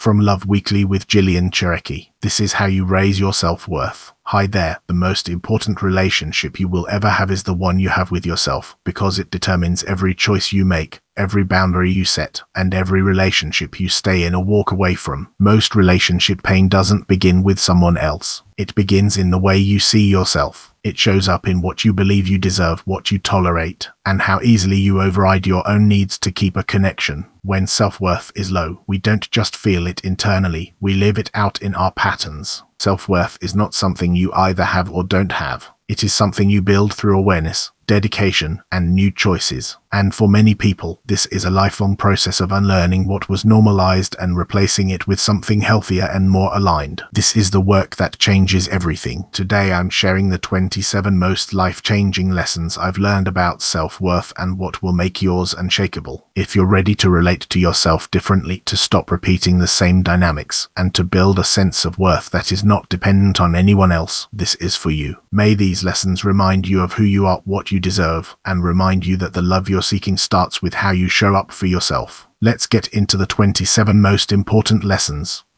From Love Weekly with Gillian Chereki. This is how you raise your self-worth. Hi there, the most important relationship you will ever have is the one you have with yourself, because it determines every choice you make, every boundary you set, and every relationship you stay in or walk away from. Most relationship pain doesn't begin with someone else. It begins in the way you see yourself. It shows up in what you believe you deserve, what you tolerate, and how easily you override your own needs to keep a connection. When self-worth is low, we don't just feel it internally, we live it out in our patterns. Self-worth is not something you either have or don't have. It is something you build through awareness, dedication, and new choices. And for many people, this is a lifelong process of unlearning what was normalized and replacing it with something healthier and more aligned. This is the work that changes everything. Today I'm sharing the 27 most life-changing lessons I've learned about self-worth and what will make yours unshakable. If you're ready to relate to yourself differently, to stop repeating the same dynamics, and to build a sense of worth that is not dependent on anyone else, this is for you. May these lessons remind you of who you are, what you deserve, and remind you that the love you're seeking starts with how you show up for yourself. Let's get into the 27 most important lessons.